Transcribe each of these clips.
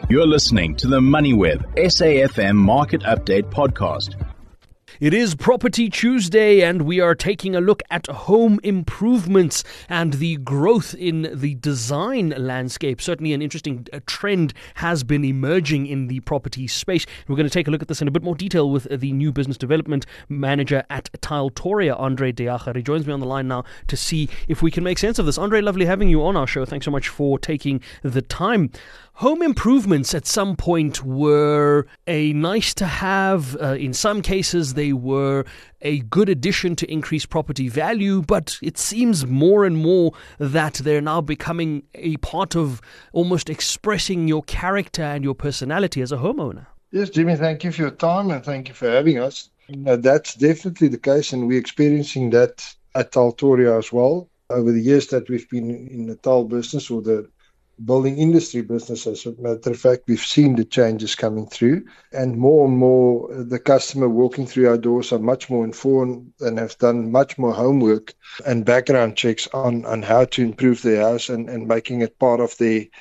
You're listening to the MoneyWeb SAFM Market Update Podcast. It is Property Tuesday, and we are taking a look at home improvements and the growth in the design landscape. Certainly an interesting trend has been emerging in the property space. We're going to take a look at this in a bit more detail with the new business development manager at Tiletoria, Andre De Jager. He joins me on the line now to see if we can make sense of this. Andre, lovely having you on our show. Thanks so much for taking the time. Home improvements at some point were a nice to have. In some cases, they were a good addition to increase property value, but it seems more and more that they're now becoming a part of almost expressing your character and your personality as a homeowner. Yes, Jimmy, thank you for your time and thank you for having us. That's definitely the case, and we're experiencing that at Tiletoria as well. Over the years that we've been in the tile business, or the building industry business, as a matter of fact, we've seen the changes coming through, and more the customer walking through our doors are much more informed and have done much more homework and background checks on how to improve their house and making it part of the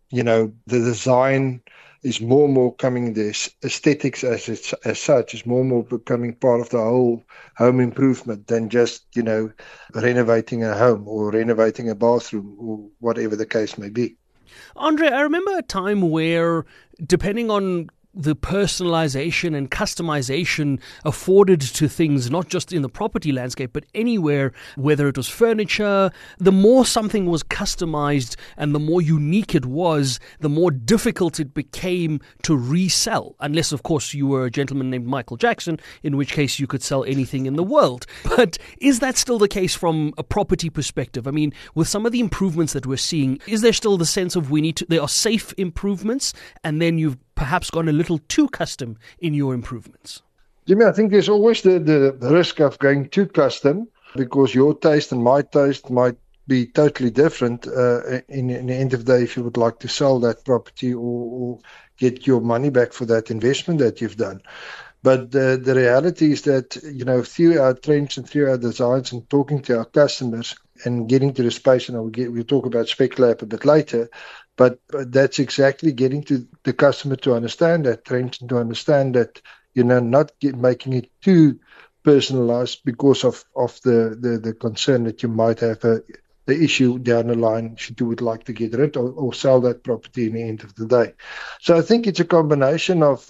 design is more and more coming, the aesthetics as such is more and more becoming part of the whole home improvement than just, renovating a home or renovating a bathroom or whatever the case may be. Andre, I remember a time where, depending on the personalization and customization afforded to things, not just in the property landscape, but anywhere, whether it was furniture, the more something was customized and the more unique it was, the more difficult it became to resell. Unless, of course, you were a gentleman named Michael Jackson, in which case you could sell anything in the world. But is that still the case from a property perspective? I mean, with some of the improvements that we're seeing, is there still the sense of there are safe improvements, and then you've perhaps gone a little too custom in your improvements? Jimmy, I think there's always the risk of going too custom, because your taste and my taste might be totally different in the end of the day if you would like to sell that property or get your money back for that investment that you've done. But the reality is that, through our trends and through our designs and talking to our customers and getting to the space, and we'll talk about Spec Lab a bit later, but that's exactly getting to the customer to understand that trend and to understand that, not making it too personalized because of the concern that you might have the issue down the line should you would like to get rid or sell that property in the end of the day. So I think it's a combination of,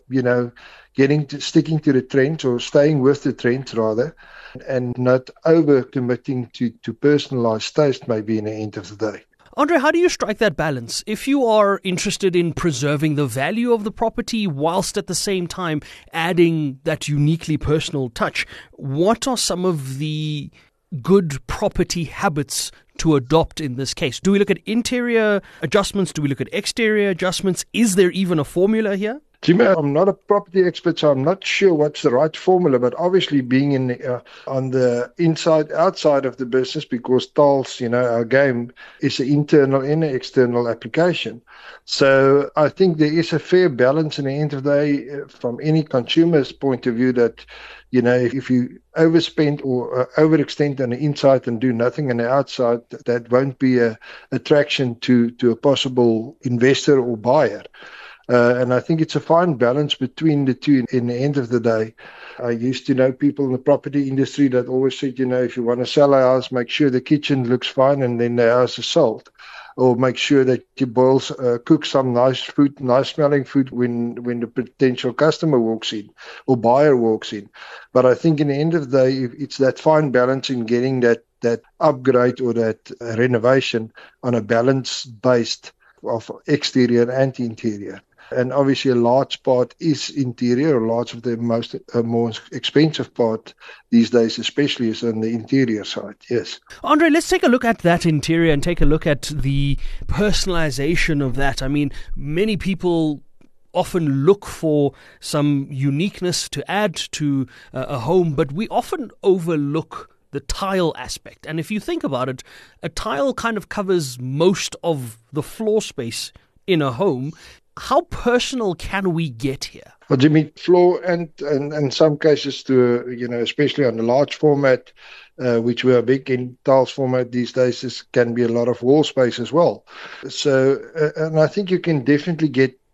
sticking to the trends or staying with the trends rather, and not over committing to personalized taste maybe in the end of the day. Andre, how do you strike that balance? If you are interested in preserving the value of the property whilst at the same time adding that uniquely personal touch, what are some of the good property habits to adopt in this case? Do we look at interior adjustments? Do we look at exterior adjustments? Is there even a formula here? Jimmy, I'm not a property expert, so I'm not sure what's the right formula, but obviously being on the inside, outside of the business, because tiles, our game is an internal and an external application. So I think there is a fair balance in the end of the day from any consumer's point of view that, if you overspend or overextend on the inside and do nothing on the outside, that won't be an attraction to a possible investor or buyer. And I think it's a fine balance between the two in the end of the day. I used to know people in the property industry that always said, if you want to sell a house, make sure the kitchen looks fine and then the house is sold. Or make sure that you cook some nice food, nice smelling food when the potential customer walks in or buyer walks in. But I think in the end of the day, it's that fine balance in getting that upgrade or that renovation on a balance based of exterior and interior. And obviously a large part is interior. A large of the more expensive part these days especially is on the interior side, yes. Andre, let's take a look at that interior and take a look at the personalization of that. I mean, many people often look for some uniqueness to add to a home, but we often overlook the tile aspect. And if you think about it, a tile kind of covers most of the floor space in a home. How personal can we get here? Well, Jimmy, floor and some cases to, especially on the large format, which we are big in tiles format these days, can be a lot of wall space as well. So, and I think you can definitely get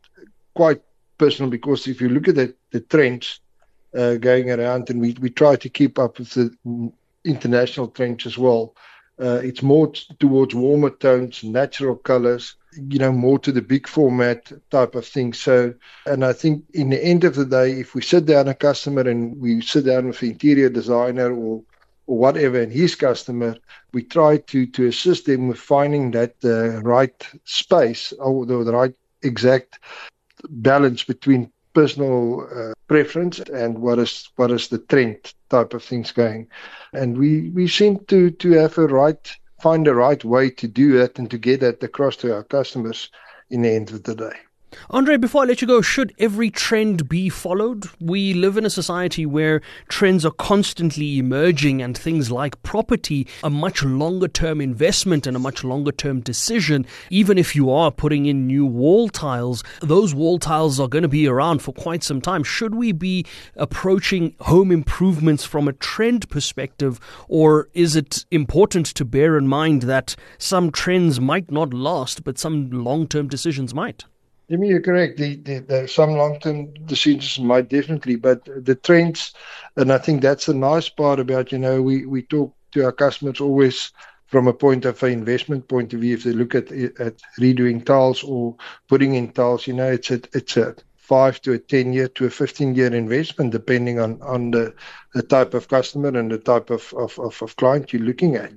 quite personal, because if you look at the trends going around, and we try to keep up with the international trends as well. It's more towards warmer tones, natural colors, more to the big format type of thing. So, and I think in the end of the day, if we sit down a customer and we sit down with the interior designer or whatever and his customer, we try to assist them with finding that right space or the right exact balance between personal preference and what is the trend type of things going. And we seem to have find the right way to do that and to get that across to our customers in the end of the day. Andre, before I let you go, should every trend be followed? We live in a society where trends are constantly emerging, and things like property, a much longer term investment and a much longer term decision. Even if you are putting in new wall tiles, those wall tiles are going to be around for quite some time. Should we be approaching home improvements from a trend perspective, or is it important to bear in mind that some trends might not last, but some long-term decisions might? Jimmy, you're correct. The some long-term decisions might definitely, but the trends, and I think that's the nice part about, we talk to our customers always from a point of an investment point of view. If they look at redoing tiles or putting in tiles, it's a 5 to a 10-year to a 15-year investment, depending on the type of customer and the type of client you're looking at.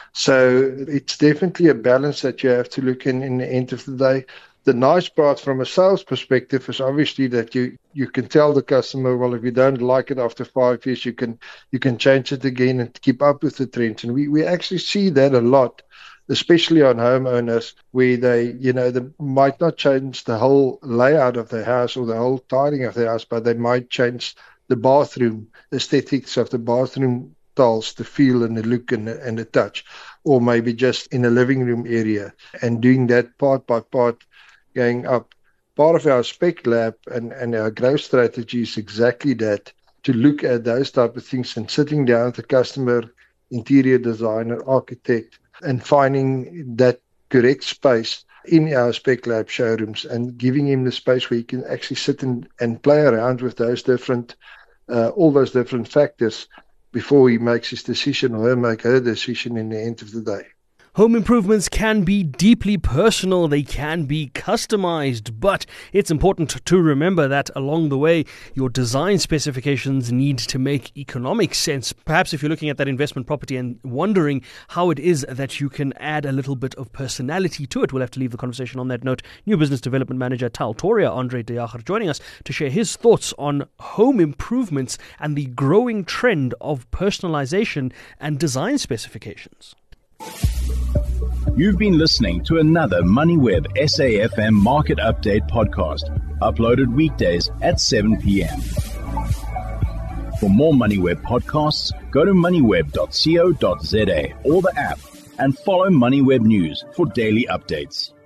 So it's definitely a balance that you have to look in the end of the day. The nice part from a sales perspective is obviously that you can tell the customer, well, if you don't like it after 5 years, you can change it again and keep up with the trends. And we actually see that a lot, especially on homeowners, where they might not change the whole layout of their house or the whole tiling of their house, but they might change the bathroom aesthetics of the bathroom tiles, the feel and the look and the touch, or maybe just in a living room area, and doing that part by part, going up. Part of our spec lab and our growth strategy is exactly that, to look at those type of things and sitting down with the customer, interior designer, architect, and finding that correct space in our spec lab showrooms and giving him the space where he can actually sit and play around with those different, all those different factors before he makes his decision or make her decision in the end of the day. Home improvements can be deeply personal, they can be customized, but it's important to remember that along the way, your design specifications need to make economic sense. Perhaps if you're looking at that investment property and wondering how it is that you can add a little bit of personality to it, we'll have to leave the conversation on that note. New Business Development Manager Taltoria, Andre de Jager, joining us to share his thoughts on home improvements and the growing trend of personalization and design specifications. You've been listening to another MoneyWeb SAFM Market Update podcast, uploaded weekdays at 7 p.m. For more MoneyWeb podcasts, go to moneyweb.co.za or the app and follow MoneyWeb News for daily updates.